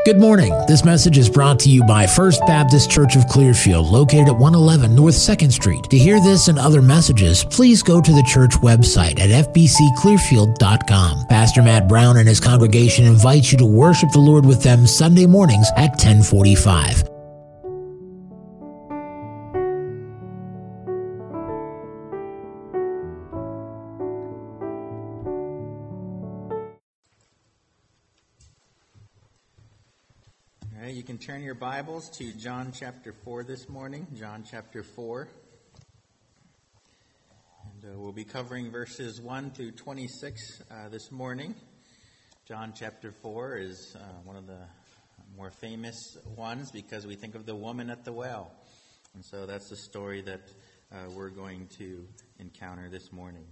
Good morning. This message is brought to you by First Baptist Church of Clearfield, located at 111 North 2nd Street. To hear this and other messages, please go to the church website at fbcclearfield.com. Pastor Matt Brown and his congregation invite you to worship the Lord with them Sunday mornings at 10:45. You can turn your Bibles to John chapter 4 this morning, John chapter 4. And we'll be covering verses 1 through 26 this morning. John chapter 4 is one of the more famous ones because we think of the woman at the well. And so that's the story that we're going to encounter this morning.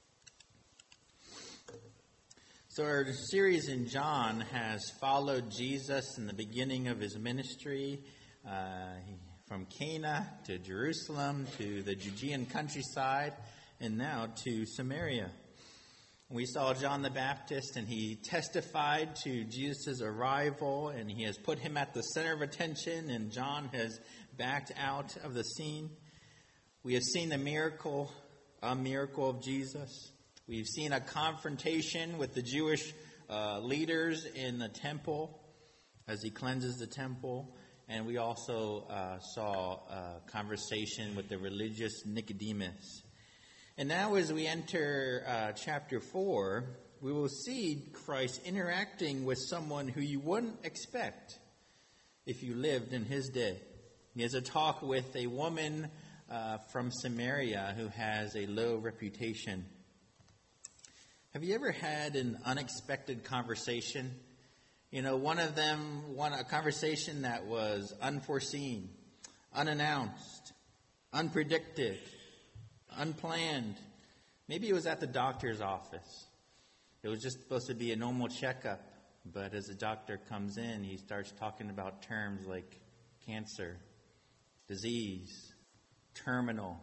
So our series in John has followed Jesus in the beginning of his ministry, from Cana to Jerusalem to the Judean countryside, and now to Samaria. We saw John the Baptist, and he testified to Jesus' arrival, and he has put him at the center of attention, and John has backed out of the scene. We have seen a miracle of Jesus. We've seen a confrontation with the Jewish leaders in the temple as he cleanses the temple. And we also saw a conversation with the religious Nicodemus. And now as we enter chapter 4, we will see Christ interacting with someone who you wouldn't expect if you lived in his day. He has a talk with a woman from Samaria who has a low reputation. Have you ever had an unexpected conversation? You know, a conversation that was unforeseen, unannounced, unpredicted, unplanned. Maybe it was at the doctor's office. It was just supposed to be a normal checkup, but as the doctor comes in, he starts talking about terms like cancer, disease, terminal.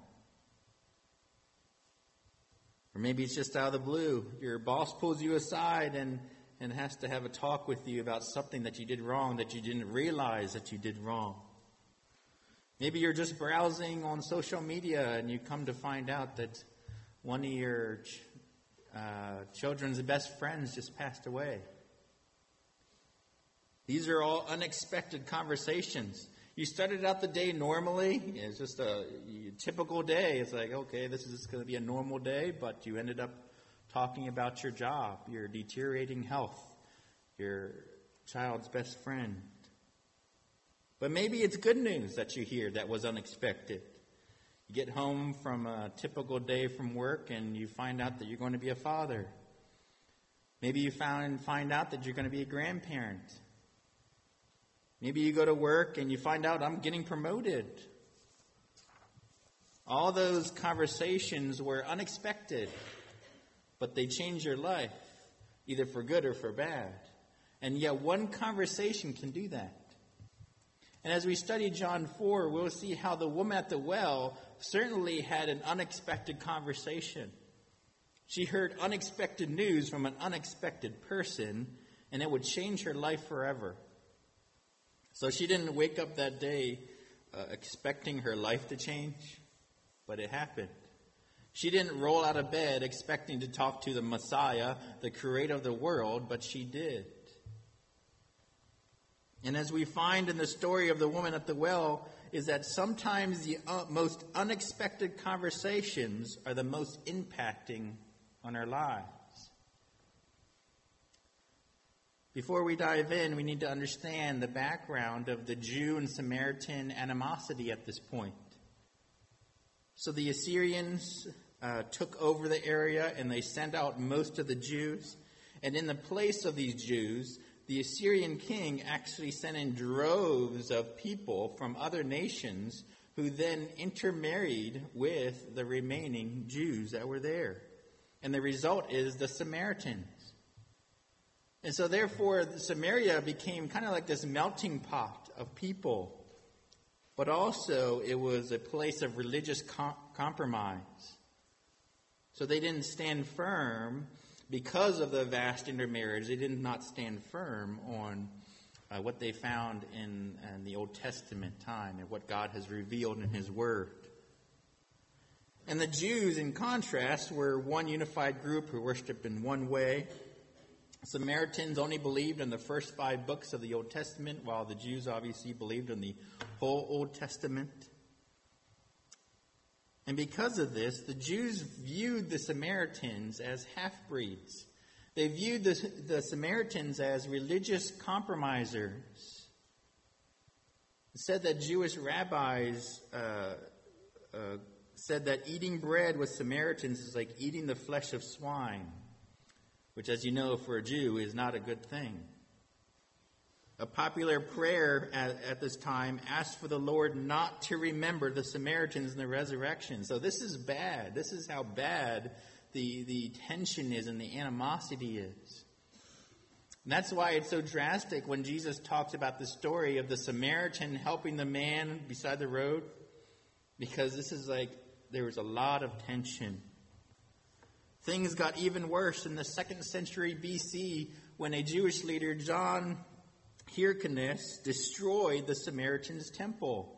Or maybe it's just out of the blue. Your boss pulls you aside and has to have a talk with you about something that you did wrong, that you didn't realize that you did wrong. Maybe you're just browsing on social media and you come to find out that one of your children's best friends just passed away. These are all unexpected conversations. You started out the day normally. It's just a typical day. It's like, okay, this is going to be a normal day, but you ended up talking about your job, your deteriorating health, your child's best friend. But maybe it's good news that you hear that was unexpected. You get home from a typical day from work and you find out that you're going to be a father. Maybe you find out that you're going to be a grandparent. Maybe you go to work and you find out I'm getting promoted. All those conversations were unexpected, but they change your life, either for good or for bad. And yet one conversation can do that. And as we study John 4, we'll see how the woman at the well certainly had an unexpected conversation. She heard unexpected news from an unexpected person, and it would change her life forever. So she didn't wake up that day expecting her life to change, but it happened. She didn't roll out of bed expecting to talk to the Messiah, the creator of the world, but she did. And as we find in the story of the woman at the well, is that sometimes the most unexpected conversations are the most impacting on our lives. Before we dive in, we need to understand the background of the Jew and Samaritan animosity at this point. So the Assyrians took over the area and they sent out most of the Jews. And in the place of these Jews, the Assyrian king actually sent in droves of people from other nations who then intermarried with the remaining Jews that were there. And the result is the Samaritans. And so therefore, Samaria became kind of like this melting pot of people. But also, it was a place of religious compromise. So they didn't stand firm because of the vast intermarriage. They did not stand firm on what they found in the Old Testament time and what God has revealed in His Word. And the Jews, in contrast, were one unified group who worshiped in one way. Samaritans only believed in the first 5 books of the Old Testament, while the Jews obviously believed in the whole Old Testament. And because of this, the Jews viewed the Samaritans as half-breeds. They viewed the Samaritans as religious compromisers. It said that Jewish rabbis said that eating bread with Samaritans is like eating the flesh of swine, which, as you know, for a Jew is not a good thing. A popular prayer at this time asked for the Lord not to remember the Samaritans in the resurrection. So this is bad. This is how bad the tension is and the animosity is. And that's why it's so drastic when Jesus talks about the story of the Samaritan helping the man beside the road, because this is like there was a lot of tension. Things got even worse in the 2nd century BC when a Jewish leader, John Hyrcanus, destroyed the Samaritans' temple.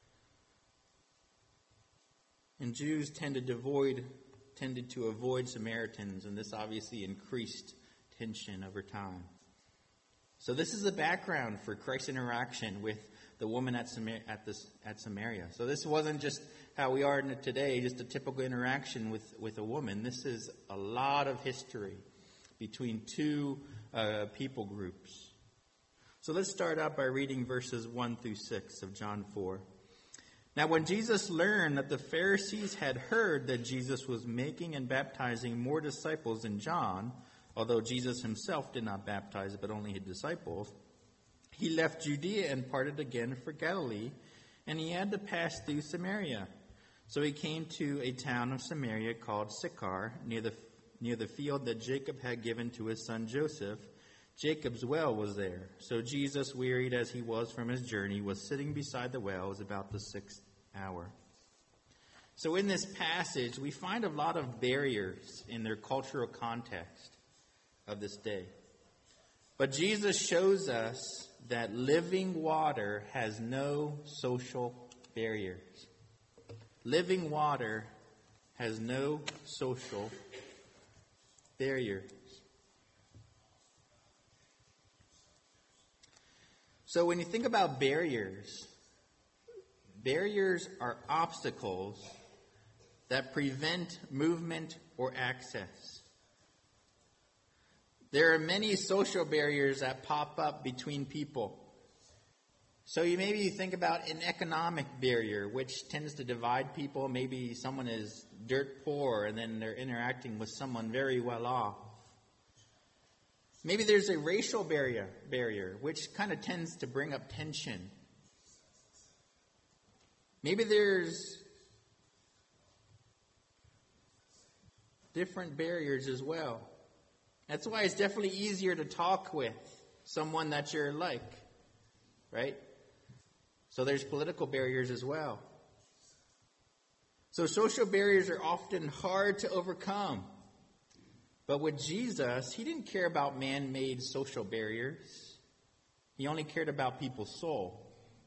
And Jews tended to avoid Samaritans, and this obviously increased tension over time. So this is the background for Christ's interaction with the woman at Samaria. So this wasn't just how we are today, just a typical interaction with a woman. This is a lot of history between 2 people groups. So let's start out by reading verses 1 through 6 of John 4. Now when Jesus learned that the Pharisees had heard that Jesus was making and baptizing more disciples than John, although Jesus himself did not baptize but only his disciples, he left Judea and parted again for Galilee, and he had to pass through Samaria. So he came to a town of Samaria called Sychar, near the field that Jacob had given to his son Joseph. Jacob's well was there. So Jesus, wearied as he was from his journey, was sitting beside the well. It was about the 6th hour. So in this passage, we find a lot of barriers in their cultural context of this day. But Jesus shows us that living water has no social barriers. Living water has no social barriers. So when you think about barriers, barriers are obstacles that prevent movement or access. There are many social barriers that pop up between people. So you maybe think about an economic barrier, which tends to divide people. Maybe someone is dirt poor and then they're interacting with someone very well off. Maybe there's a racial barrier, which kind of tends to bring up tension. Maybe there's different barriers as well. That's why it's definitely easier to talk with someone that you're like, right? So there's political barriers as well. So social barriers are often hard to overcome. But with Jesus, he didn't care about man-made social barriers. He only cared about people's soul.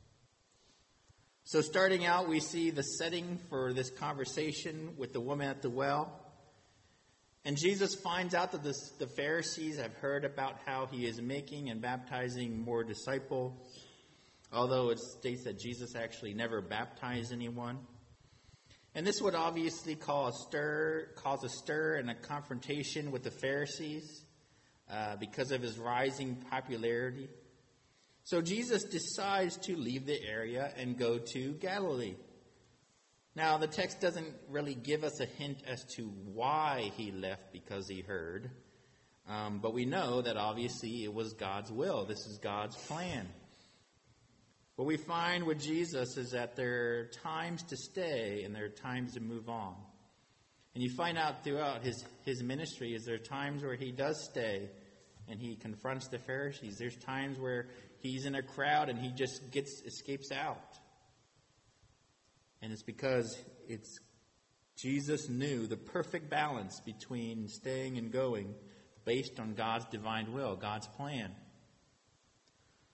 So starting out, we see the setting for this conversation with the woman at the well. And Jesus finds out that the Pharisees have heard about how he is making and baptizing more disciples, although it states that Jesus actually never baptized anyone. And this would obviously cause a stir and a confrontation with the Pharisees because of his rising popularity. So Jesus decides to leave the area and go to Galilee. Now, the text doesn't really give us a hint as to why he left because he heard. But we know that obviously it was God's will. This is God's plan. What we find with Jesus is that there are times to stay and there are times to move on. And you find out throughout his ministry is there are times where he does stay and he confronts the Pharisees. There's times where he's in a crowd and he just escapes out. And it's because Jesus knew the perfect balance between staying and going based on God's divine will, God's plan.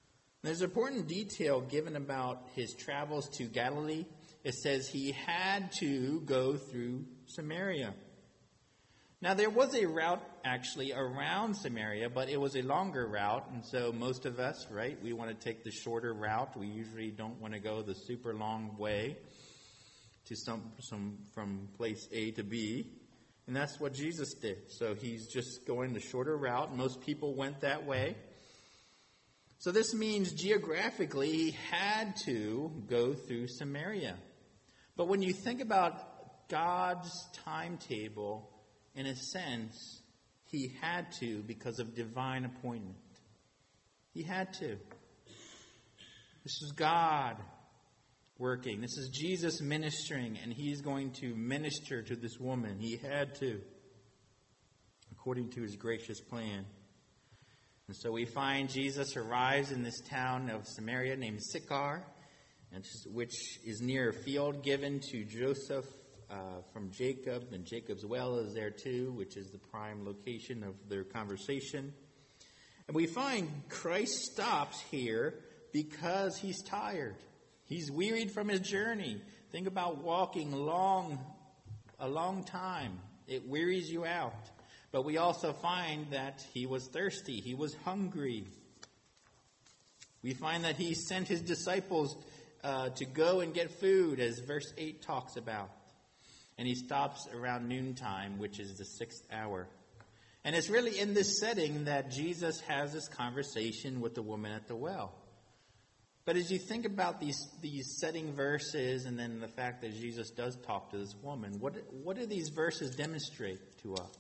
There's an important detail given about his travels to Galilee. It says he had to go through Samaria. Now, there was a route actually around Samaria, but it was a longer route. And so most of us, right, we want to take the shorter route. We usually don't want to go the super long way to some from place A to B. And that's what Jesus did. So he's just going the shorter route. Most people went that way. So this means geographically he had to go through Samaria. But when you think about God's timetable, in a sense, he had to because of divine appointment. He had to. This is God working. This is Jesus ministering, and he's going to minister to this woman. He had to, according to his gracious plan. And so we find Jesus arrives in this town of Samaria named Sychar, which is near a field given to Joseph from Jacob, and Jacob's well is there too, which is the prime location of their conversation. And we find Christ stops here because he's tired. He's wearied from his journey. Think about walking a long time. It wearies you out. But we also find that he was thirsty. He was hungry. We find that he sent his disciples to go and get food, as verse 8 talks about. And he stops around noontime, which is the 6th hour. And it's really in this setting that Jesus has this conversation with the woman at the well. But as you think about these setting verses and then the fact that Jesus does talk to this woman, what do these verses demonstrate to us?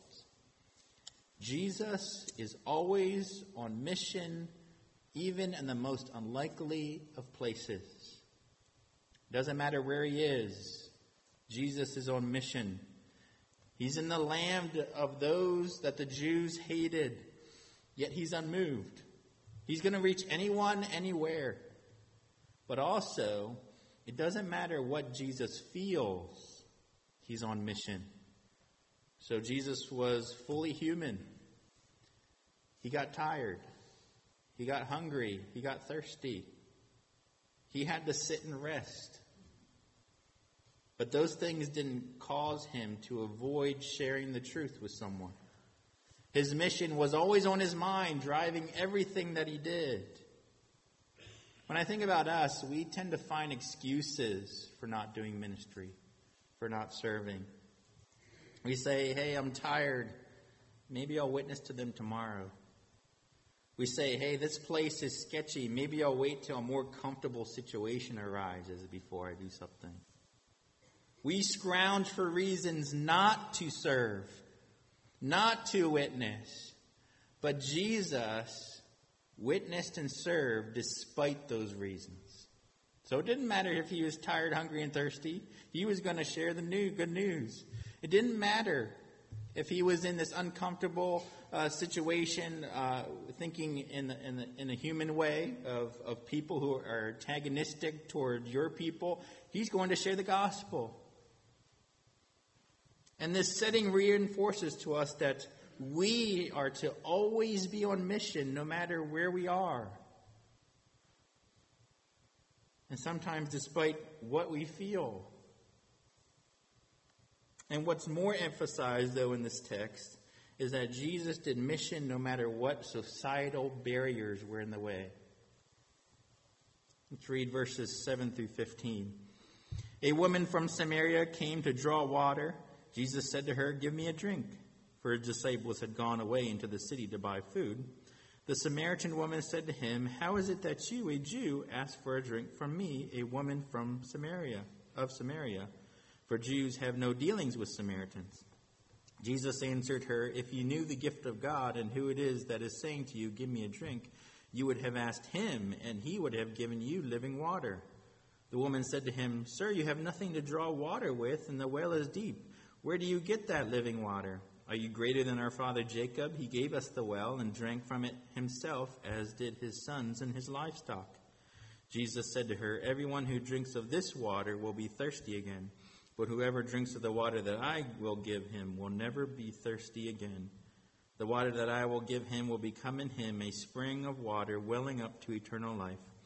Jesus is always on mission, even in the most unlikely of places. Doesn't matter where he is, Jesus is on mission. He's in the land of those that the Jews hated, yet he's unmoved. He's going to reach anyone, anywhere. But also, it doesn't matter what Jesus feels, he's on mission. So Jesus was fully human. He got tired. He got hungry. He got thirsty. He had to sit and rest. But those things didn't cause him to avoid sharing the truth with someone. His mission was always on his mind, driving everything that he did. When I think about us, we tend to find excuses for not doing ministry, for not serving. We say, hey, I'm tired. Maybe I'll witness to them tomorrow. We say, hey, this place is sketchy. Maybe I'll wait till a more comfortable situation arises before I do something. We scrounge for reasons not to serve, not to witness. But Jesus witnessed and served despite those reasons. So it didn't matter if he was tired, hungry, and thirsty. He was going to share the good news. It didn't matter if he was in this uncomfortable situation, thinking in a human way of people who are antagonistic toward your people. He's going to share the gospel. And this setting reinforces to us that we are to always be on mission no matter where we are. And sometimes despite what we feel. And what's more emphasized, though, in this text is that Jesus did mission no matter what societal barriers were in the way. Let's read verses 7 through 15. A woman from Samaria came to draw water. Jesus said to her, "Give me a drink," for his disciples had gone away into the city to buy food. The Samaritan woman said to him, "How is it that you, a Jew, ask for a drink from me, a woman from Samaria? For Jews have no dealings with Samaritans." Jesus answered her, "If you knew the gift of God and who it is that is saying to you, 'Give me a drink,' you would have asked him, and he would have given you living water." The woman said to him, "Sir, you have nothing to draw water with, and the well is deep. Where do you get that living water? Are you greater than our father Jacob? He gave us the well and drank from it himself, as did his sons and his livestock." Jesus said to her, "Everyone who drinks of this water will be thirsty again. But whoever drinks of the water that I will give him will never be thirsty again. The water that I will give him will become in him a spring of water welling up to eternal life."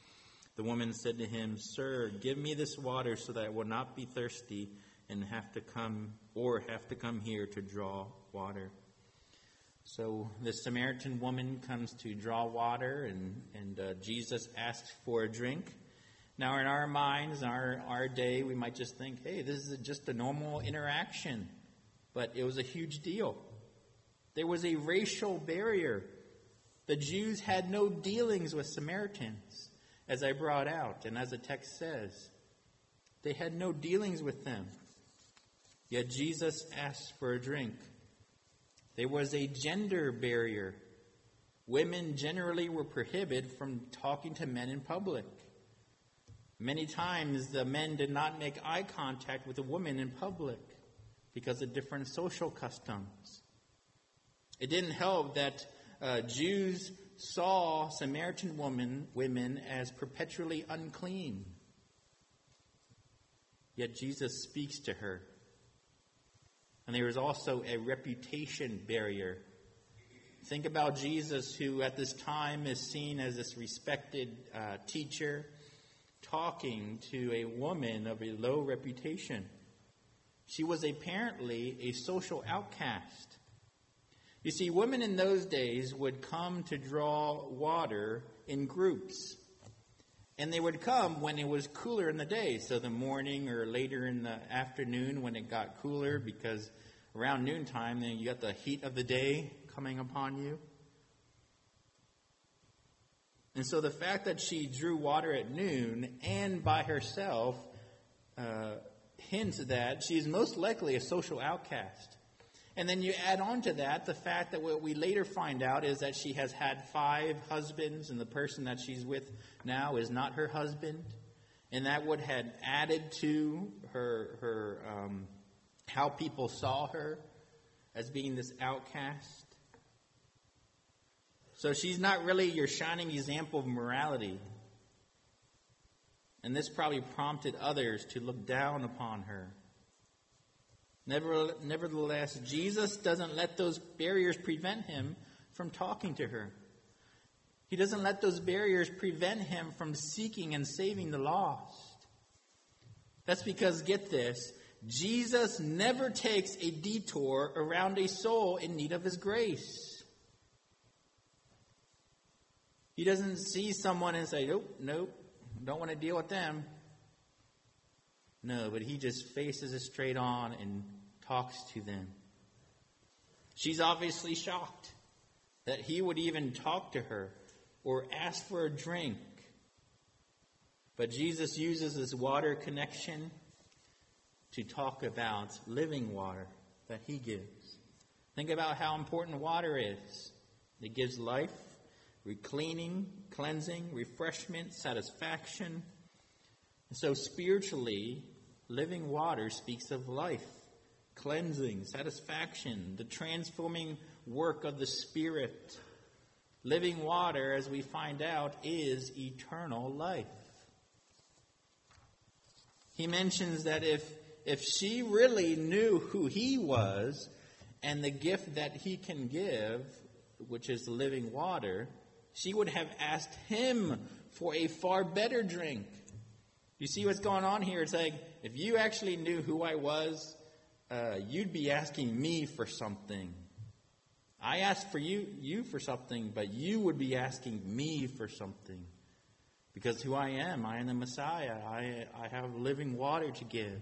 The woman said to him, "Sir, give me this water so that I will not be thirsty and have to come here to draw water." So the Samaritan woman comes to draw water, and Jesus asks for a drink. Now, in our minds, our day, we might just think, hey, this is just a normal interaction. But it was a huge deal. There was a racial barrier. The Jews had no dealings with Samaritans, as I brought out, and as the text says. They had no dealings with them. Yet Jesus asked for a drink. There was a gender barrier. Women generally were prohibited from talking to men in public. Many times the men did not make eye contact with a woman in public because of different social customs. It didn't help that Jews saw Samaritan women as perpetually unclean. Yet Jesus speaks to her. And there is also a reputation barrier. Think about Jesus, who at this time is seen as this respected teacher, talking to a woman of a low reputation. She was apparently a social outcast. You see, women in those days would come to draw water in groups. And they would come when it was cooler in the day, so the morning or later in the afternoon when it got cooler, because around noontime, then you got the heat of the day coming upon you. And so the fact that she drew water at noon and by herself hints that she's most likely a social outcast. And then you add on to that the fact that what we later find out is that she has had 5 husbands, and the person that she's with now is not her husband. And that would have added to her how people saw her as being this outcast. So she's not really your shining example of morality. And this probably prompted others to look down upon her. Nevertheless, Jesus doesn't let those barriers prevent him from talking to her. He doesn't let those barriers prevent him from seeking and saving the lost. That's because, get this, Jesus never takes a detour around a soul in need of his grace. He doesn't see someone and say, nope, don't want to deal with them. No, but he just faces it straight on and talks to them. She's obviously shocked that he would even talk to her or ask for a drink. But Jesus uses this water connection to talk about living water that he gives. Think about how important water is. It gives life, cleaning, cleansing, refreshment, satisfaction. And so spiritually, living water speaks of life, cleansing, satisfaction, the transforming work of the Spirit. Living water, as we find out, is eternal life. He mentions that if she really knew who he was and the gift that he can give, which is living water, she would have asked him for a far better drink. You see what's going on here? It's like, if you actually knew who I was, you'd be asking me for something. I asked for you for something, but you would be asking me for something. Because who I am the Messiah. I have living water to give.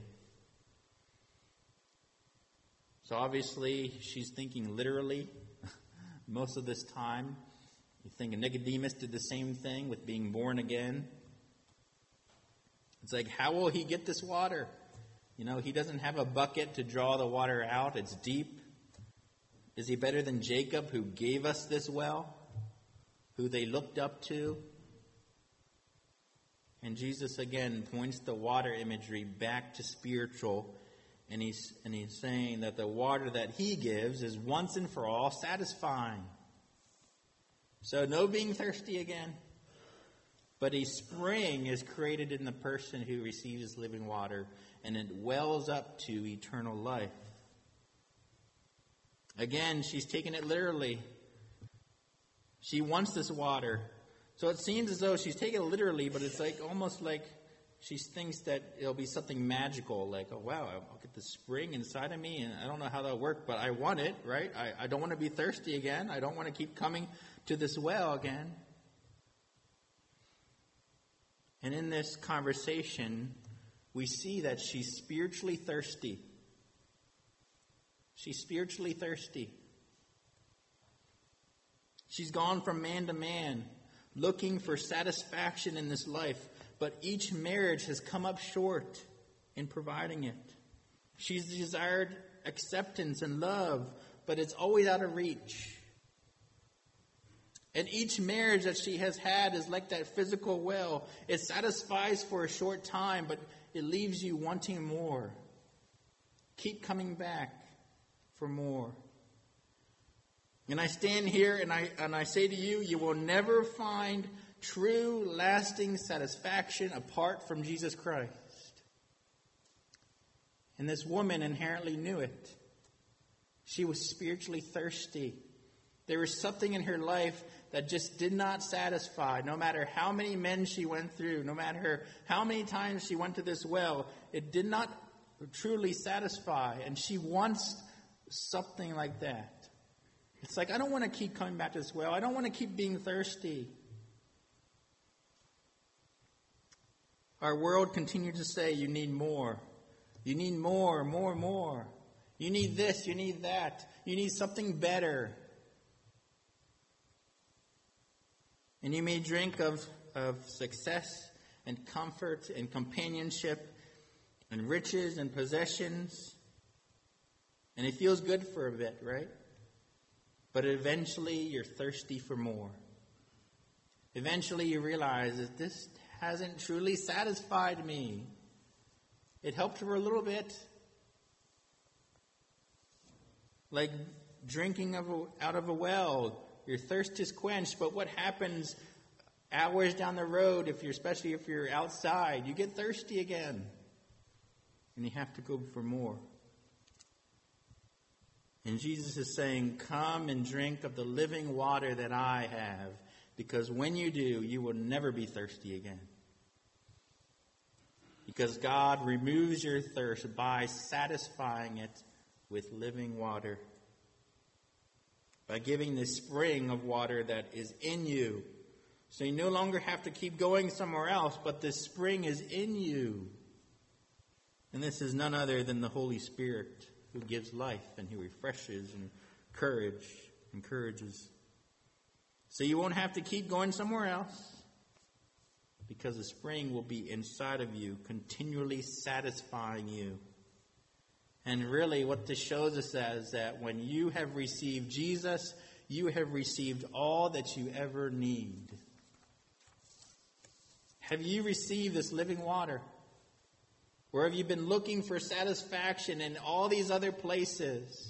So obviously, she's thinking literally most of this time. You think Nicodemus did the same thing with being born again. It's like, how will he get this water? You know, he doesn't have a bucket to draw the water out. It's deep. Is he better than Jacob, who gave us this well, who they looked up to? And Jesus again points the water imagery back to spiritual, and he's saying that the water that he gives is once and for all satisfying. So no being thirsty again, but a spring is created in the person who receives living water, and it wells up to eternal life. Again, she's taken it literally. She wants this water. So it seems as though she's taking it literally, but it's like almost like she thinks that it'll be something magical, like, oh, wow, I'll get the spring inside of me, and I don't know how that'll work, but I want it, right? I don't want to be thirsty again. I don't want to keep coming to this well again. And in this conversation, we see that she's spiritually thirsty. She's spiritually thirsty. She's gone from man to man, looking for satisfaction in this life. But each marriage has come up short in providing it. She's desired acceptance and love, but it's always out of reach. And each marriage that she has had is like that physical well. It satisfies for a short time, but it leaves you wanting more. Keep coming back for more. And I stand here and I say to you, you will never find true, lasting satisfaction apart from Jesus Christ. And this woman inherently knew it. She was spiritually thirsty. There was something in her life that just did not satisfy. No matter how many men she went through, no matter how many times she went to this well, it did not truly satisfy. And she wants something like that. It's like, I don't want to keep coming back to this well. I don't want to keep being thirsty. Our world continues to say, you need more. You need more. You need this, you need that. You need something better. And you may drink of success and comfort and companionship and riches and possessions. And it feels good for a bit, right? But eventually you're thirsty for more. Eventually you realize that this hasn't truly satisfied me. It helped for a little bit. Like drinking out of a well. Your thirst is quenched, but what happens hours down the road, especially if you're outside, you get thirsty again. And you have to go for more. And Jesus is saying, come and drink of the living water that I have, because when you do, you will never be thirsty again. Because God removes your thirst by satisfying it with living water. By giving the spring of water that is in you. So you no longer have to keep going somewhere else, but this spring is in you. And this is none other than the Holy Spirit, who gives life and who refreshes and encourages. So you won't have to keep going somewhere else, because the spring will be inside of you, continually satisfying you. And really what this shows us is that when you have received Jesus, you have received all that you ever need. Have you received this living water? Or have you been looking for satisfaction in all these other places?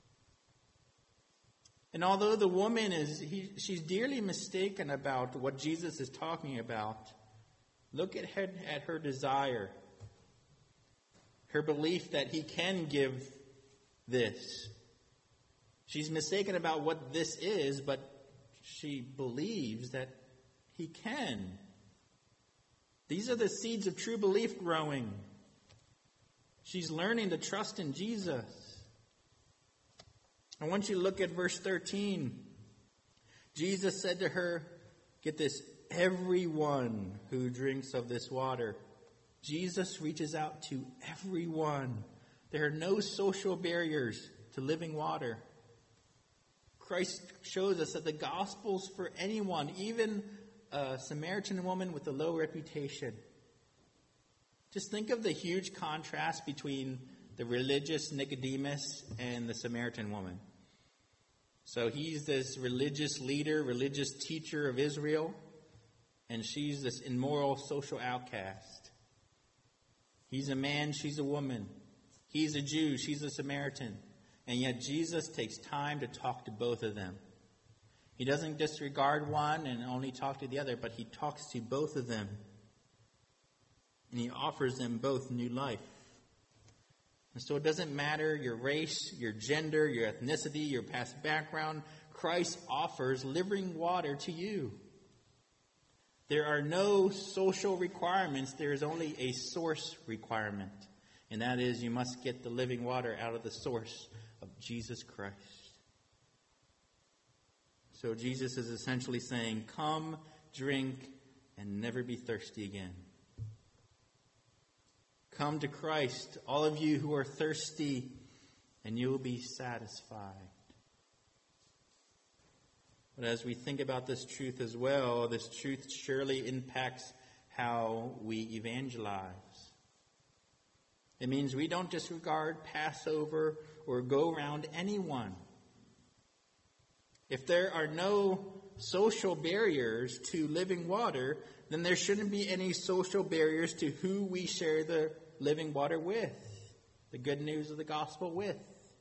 And although the woman she's dearly mistaken about what Jesus is talking about, look at her desire. Her belief that he can give this. She's mistaken about what this is, but she believes that he can. These are the seeds of true belief growing. She's learning to trust in Jesus. I want you to look at verse 13. Jesus said to her, get this, everyone who drinks of this water. Jesus reaches out to everyone. There are no social barriers to living water. Christ shows us that the gospel's for anyone, even a Samaritan woman with a low reputation. Just think of the huge contrast between the religious Nicodemus and the Samaritan woman. So he's this religious leader, religious teacher of Israel, and she's this immoral social outcast. He's a man, she's a woman. He's a Jew, she's a Samaritan. And yet Jesus takes time to talk to both of them. He doesn't disregard one and only talk to the other, but he talks to both of them. And he offers them both new life. And so it doesn't matter your race, your gender, your ethnicity, your past background. Christ offers living water to you. There are no social requirements. There is only a source requirement. And that is, you must get the living water out of the source of Jesus Christ. So Jesus is essentially saying, come, drink, and never be thirsty again. Come to Christ, all of you who are thirsty, and you will be satisfied. But as we think about this truth as well, this truth surely impacts how we evangelize. It means we don't disregard, pass over, or go around anyone. If there are no social barriers to living water, then there shouldn't be any social barriers to who we share the living water with, the good news of the gospel with.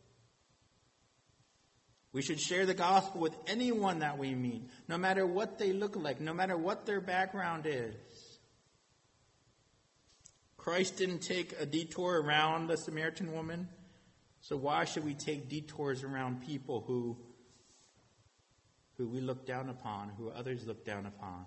We should share the gospel with anyone that we meet, no matter what they look like, no matter what their background is. Christ didn't take a detour around the Samaritan woman, so why should we take detours around people who we look down upon, who others look down upon?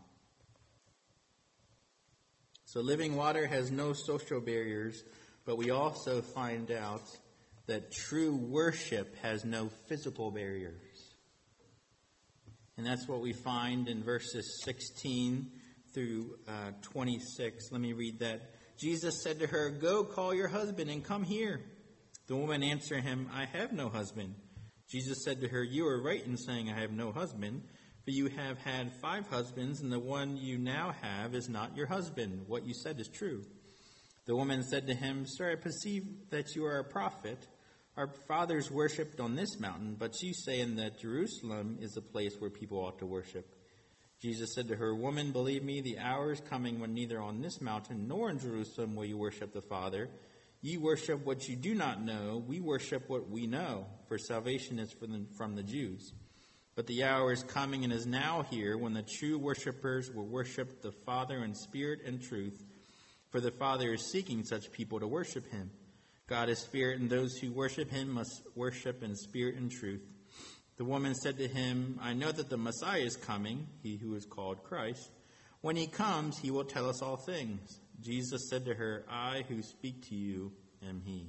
So living water has no social barriers, but we also find out that true worship has no physical barriers. And that's what we find in verses 16 through 26. Let me read that. Jesus said to her, "Go call your husband and come here." The woman answered him, "I have no husband." Jesus said to her, "You are right in saying, 'I have no husband,' for you have had 5 husbands, and the one you now have is not your husband. What you said is true." The woman said to him, "Sir, I perceive that you are a prophet. Our fathers worshipped on this mountain, but you say that Jerusalem is the place where people ought to worship." Jesus said to her, "Woman, believe me, the hour is coming when neither on this mountain nor in Jerusalem will you worship the Father. You worship what you do not know. We worship what we know, for salvation is from the Jews. But the hour is coming and is now here when the true worshipers will worship the Father in spirit and truth, for the Father is seeking such people to worship him. God is spirit, and those who worship him must worship in spirit and truth." The woman said to him, "I know that the Messiah is coming, he who is called Christ. When he comes, he will tell us all things." Jesus said to her, "I who speak to you am he."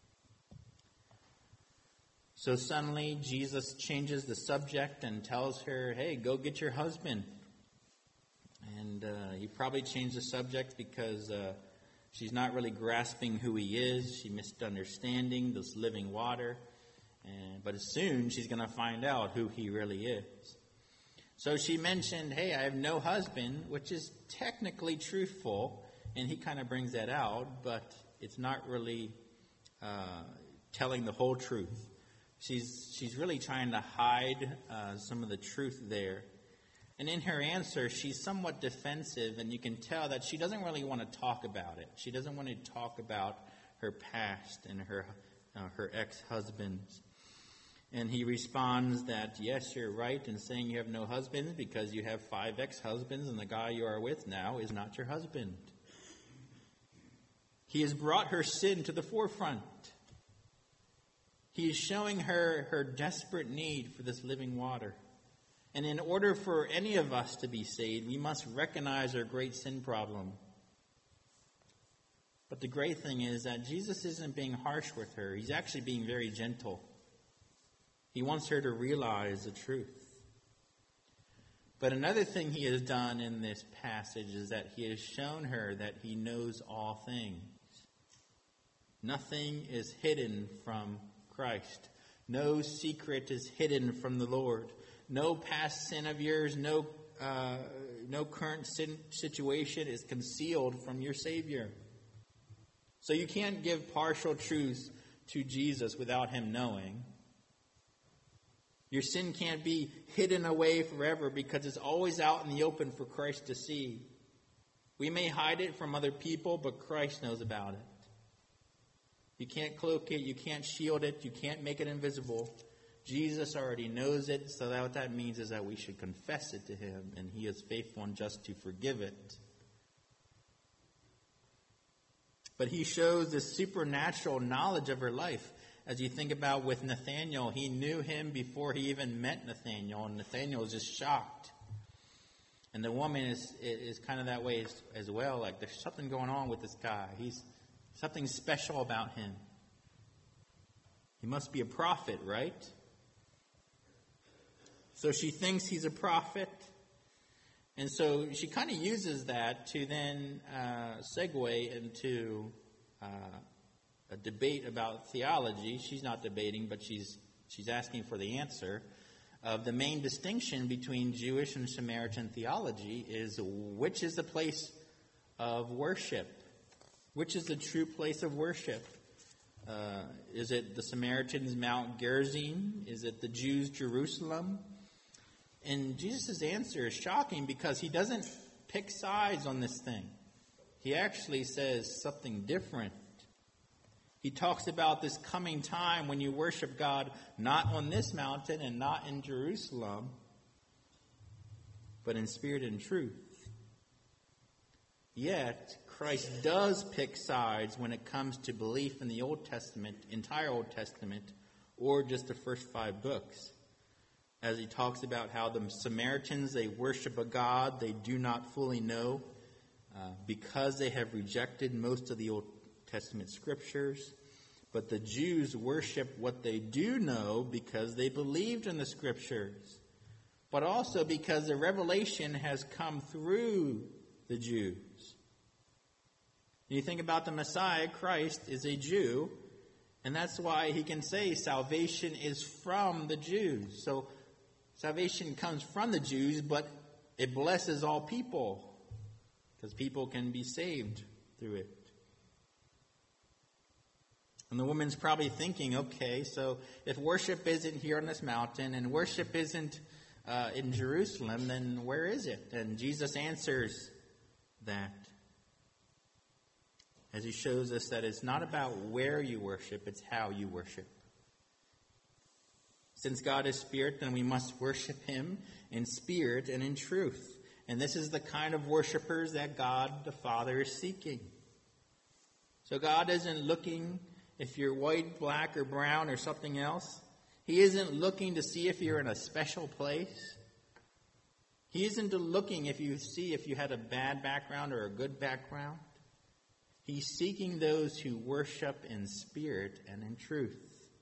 So suddenly, Jesus changes the subject and tells her, "Hey, go get your husband." And he probably changed the subject because she's not really grasping who he is. She's misunderstanding this living water. But soon she's going to find out who he really is. So she mentioned, "Hey, I have no husband," which is technically truthful. And he kind of brings that out, but it's not really telling the whole truth. She's really trying to hide some of the truth there. And in her answer, she's somewhat defensive, and you can tell that she doesn't really want to talk about it. She doesn't want to talk about her past and her ex-husbands. And he responds that, "Yes, you're right in saying you have no husband because you have 5 ex-husbands, and the guy you are with now is not your husband." He has brought her sin to the forefront. He is showing her desperate need for this living water. And in order for any of us to be saved, we must recognize our great sin problem. But the great thing is that Jesus isn't being harsh with her. He's actually being very gentle. He wants her to realize the truth. But another thing he has done in this passage is that he has shown her that he knows all things. Nothing is hidden from Christ. No secret is hidden from the Lord. No past sin of yours, no current sin situation is concealed from your Savior. So you can't give partial truths to Jesus without him knowing. Your sin can't be hidden away forever because it's always out in the open for Christ to see. We may hide it from other people, but Christ knows about it. You can't cloak it, you can't shield it, you can't make it invisible. Jesus already knows it, so what that means is that we should confess it to him, and he is faithful and just to forgive it. But he shows this supernatural knowledge of her life. As you think about with Nathanael, he knew him before he even met Nathanael, and Nathanael was just shocked. And the woman is kind of that way as well. Like, there's something going on with this guy. He's something special about him. He must be a prophet, right? So she thinks he's a prophet. And so she kind of uses that to then segue into a debate about theology. She's not debating, but she's asking for the answer. The main distinction between Jewish and Samaritan theology is which is the place of worship? Which is the true place of worship? Is it the Samaritans' Mount Gerizim? Is it the Jews' Jerusalem? And Jesus' answer is shocking because he doesn't pick sides on this thing. He actually says something different. He talks about this coming time when you worship God not on this mountain and not in Jerusalem, but in spirit and truth. Yet, Christ does pick sides when it comes to belief in the Old Testament, entire Old Testament, or just the first 5 books. As he talks about how the Samaritans, they worship a God they do not fully know because they have rejected most of the Old Testament scriptures. But the Jews worship what they do know because they believed in the scriptures, but also because the revelation has come through the Jews. You think about the Messiah, Christ is a Jew, and that's why he can say salvation is from the Jews. So salvation comes from the Jews, but it blesses all people because people can be saved through it. And the woman's probably thinking, okay, so if worship isn't here on this mountain and worship isn't in Jerusalem, then where is it? And Jesus answers that as he shows us that it's not about where you worship, it's how you worship. Since God is spirit, then we must worship him in spirit and in truth. And this is the kind of worshipers that God the Father is seeking. So God isn't looking if you're white, black, or brown, or something else. He isn't looking to see if you're in a special place. He isn't looking if you had a bad background or a good background. He's seeking those who worship in spirit and in truth.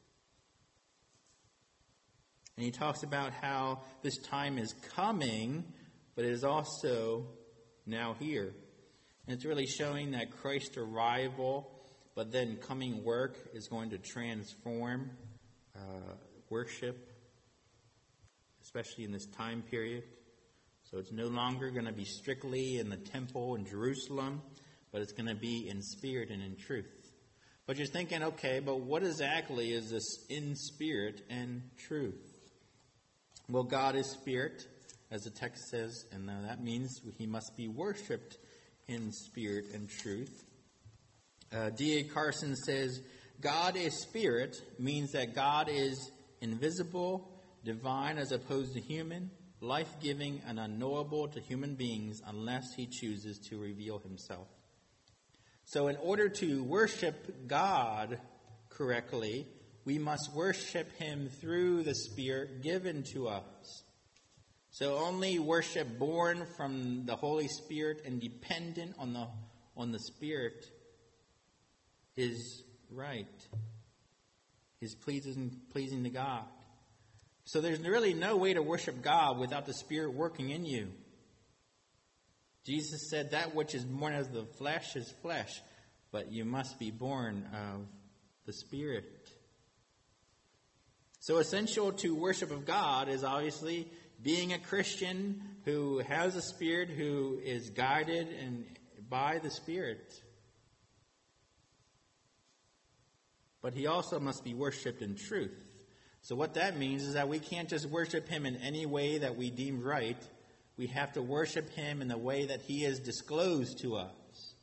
And he talks about how this time is coming, but it is also now here. And it's really showing that Christ's arrival, but then coming work is going to transform worship, especially in this time period. So it's no longer going to be strictly in the temple in Jerusalem, but it's going to be in spirit and in truth. But you're thinking, okay, but what exactly is this in spirit and truth? Well, God is spirit, as the text says, and that means he must be worshipped in spirit and truth. D.A. Carson says, God is spirit means that God is invisible, divine as opposed to human, life-giving and unknowable to human beings unless he chooses to reveal himself. So in order to worship God correctly, we must worship him through the Spirit given to us. So only worship born from the Holy Spirit and dependent on the Spirit is right, is pleasing to God. So there's really no way to worship God without the Spirit working in you. Jesus said that which is born of the flesh is flesh, but you must be born of the Spirit. So essential to worship of God is obviously being a Christian who has a Spirit, who is guided and by the Spirit. But he also must be worshipped in truth. So what that means is that we can't just worship him in any way that we deem right. We have to worship him in the way that he is disclosed to us.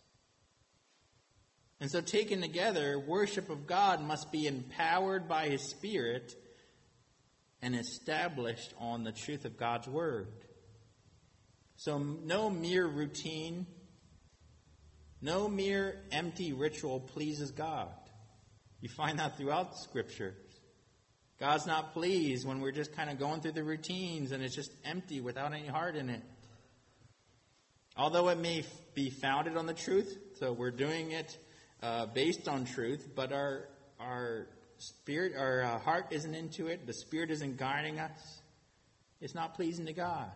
And so taken together, worship of God must be empowered by his Spirit and established on the truth of God's word. So no mere routine, no mere empty ritual pleases God. You find that throughout the scriptures. God's not pleased when we're just kind of going through the routines and it's just empty without any heart in it. although it may be founded on the truth, so we're doing it based on truth, but our spirit, our heart isn't into it, the Spirit isn't guiding us, it's not pleasing to God.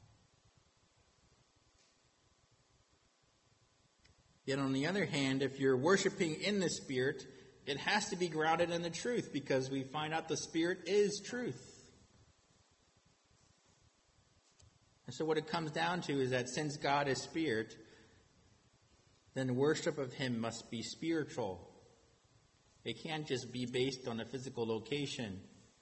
Yet on the other hand, if you're worshiping in the Spirit, it has to be grounded in the truth, because we find out the Spirit is truth. And so what it comes down to is that since God is Spirit, then worship of Him must be spiritual. It can't just be based on a physical location.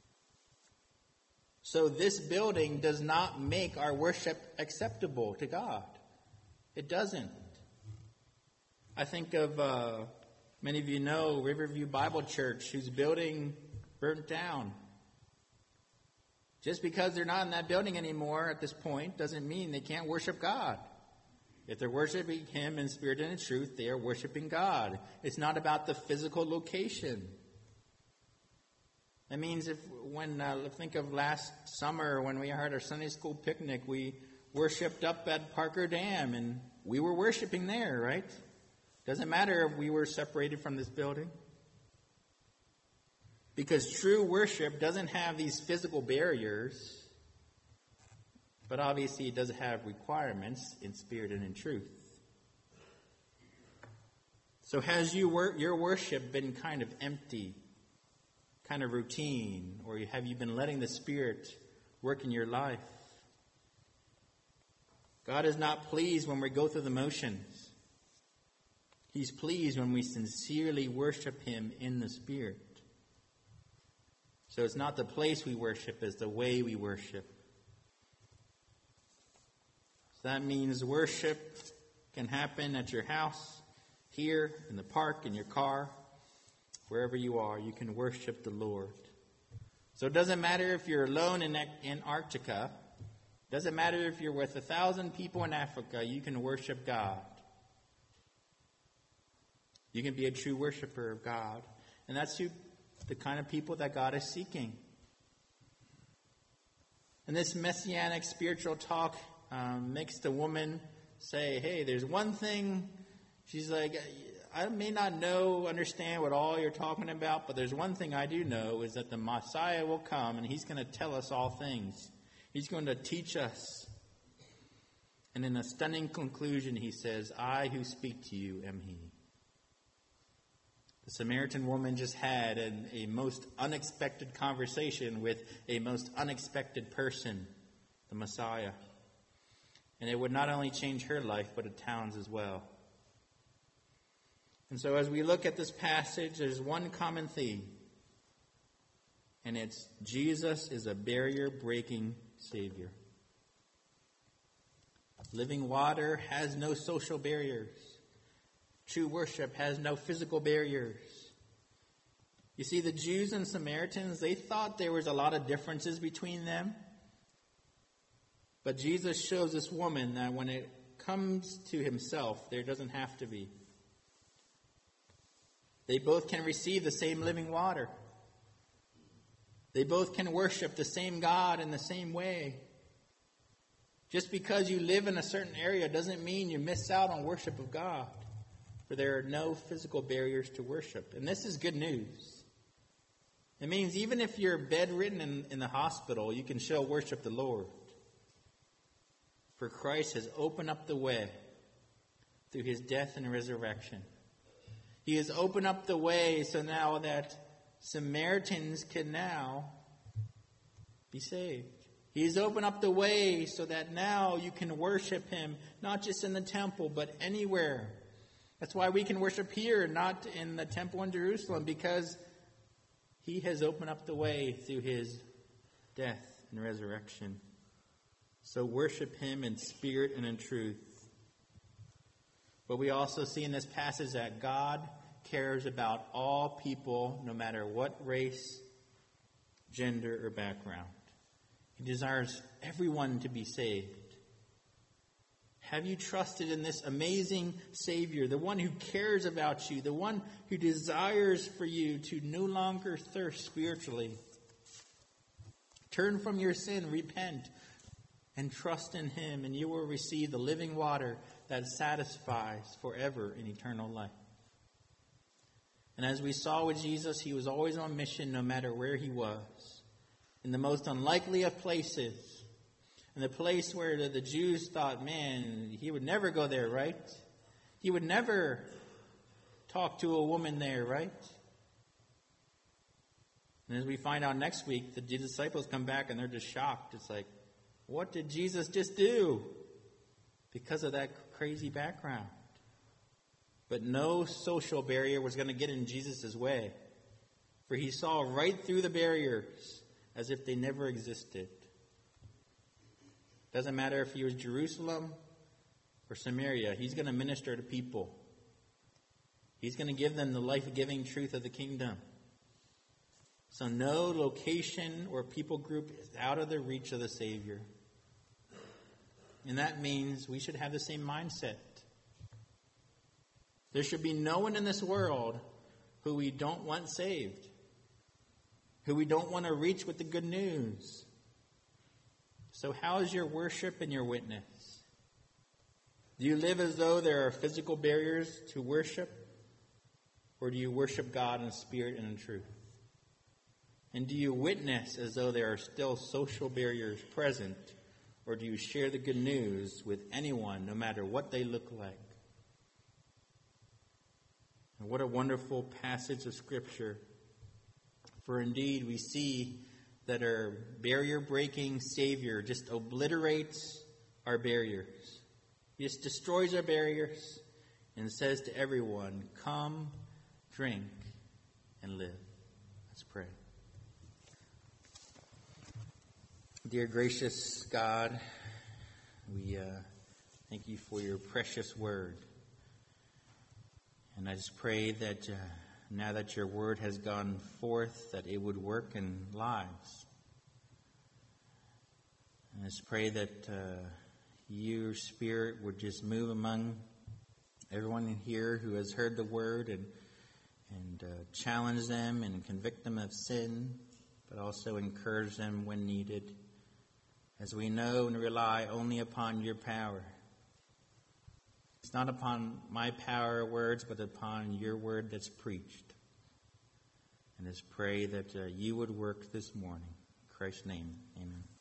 So this building does not make our worship acceptable to God. It doesn't. I think of, many of you know, Riverview Bible Church, whose building burnt down. Just because they're not in that building anymore at this point doesn't mean they can't worship God. If they're worshiping Him in spirit and in truth, they are worshiping God. It's not about the physical location. That means think of last summer when we had our Sunday school picnic, we worshipped up at Parker Dam, and we were worshiping there, right? Doesn't matter if we were separated from this building. Because true worship doesn't have these physical barriers, but obviously it does have requirements in spirit and in truth. So has your worship been kind of empty, kind of routine, or have you been letting the Spirit work in your life? God is not pleased when we go through the motions. He's pleased when we sincerely worship Him in the Spirit. So it's not the place we worship, it's the way we worship. So that means worship can happen at your house, here, in the park, in your car, wherever you are, you can worship the Lord. So it doesn't matter if you're alone in Antarctica. It doesn't matter if you're with 1,000 people in Africa, you can worship God. You can be a true worshiper of God. And that's the kind of people that God is seeking. And this messianic spiritual talk makes the woman say, hey, there's one thing. She's like, I may not understand what all you're talking about, but there's one thing I do know is that the Messiah will come and He's going to tell us all things. He's going to teach us. And in a stunning conclusion, He says, I who speak to you am He. The Samaritan woman just had a most unexpected conversation with a most unexpected person, the Messiah. And it would not only change her life, but a town's as well. And so as we look at this passage, there's one common theme. And it's Jesus is a barrier-breaking Savior. Living water has no social barriers. True worship has no physical barriers. You see, the Jews and Samaritans, they thought there was a lot of differences between them. But Jesus shows this woman that when it comes to Himself, there doesn't have to be. They both can receive the same living water. They both can worship the same God in the same way. Just because you live in a certain area doesn't mean you miss out on worship of God. For there are no physical barriers to worship. And this is good news. It means even if you're bedridden in the hospital, you can still worship the Lord. For Christ has opened up the way through His death and resurrection. He has opened up the way so now that Samaritans can now be saved. He has opened up the way so that now you can worship Him, not just in the temple, but anywhere. That's why we can worship here, not in the temple in Jerusalem, because He has opened up the way through His death and resurrection. So worship Him in spirit and in truth. But we also see in this passage that God cares about all people, no matter what race, gender, or background. He desires everyone to be saved. Have you trusted in this amazing Savior, the one who cares about you, the one who desires for you to no longer thirst spiritually? Turn from your sin, repent, and trust in him, and you will receive the living water that satisfies forever in eternal life. And as we saw with Jesus, he was always on mission no matter where he was. In the most unlikely of places. In the place where the Jews thought, man, he would never go there, right? He would never talk to a woman there, right? And as we find out next week, the disciples come back and they're just shocked. It's like, what did Jesus just do? Because of that crazy background. But no social barrier was going to get in Jesus' way. For he saw right through the barriers as if they never existed. Doesn't matter if he was Jerusalem or Samaria. He's going to minister to people. He's going to give them the life-giving truth of the kingdom. So no location or people group is out of the reach of the Savior. And that means we should have the same mindset. There should be no one in this world who we don't want saved, who we don't want to reach with the good news. So how is your worship and your witness? Do you live as though there are physical barriers to worship? Or do you worship God in spirit and in truth? And do you witness as though there are still social barriers present? Or do you share the good news with anyone, no matter what they look like? And what a wonderful passage of Scripture. For indeed, we see that our barrier-breaking Savior just obliterates our barriers. He just destroys our barriers and says to everyone, come, drink, and live. Let's pray. Dear gracious God, we thank you for your precious word. And I just pray that now that your word has gone forth, that it would work in lives. And I just pray that your Spirit would just move among everyone here who has heard the word and challenge them and convict them of sin, but also encourage them when needed, as we know and rely only upon your power. It's not upon my power words, but upon your word that's preached. And just pray that you would work this morning. In Christ's name, amen.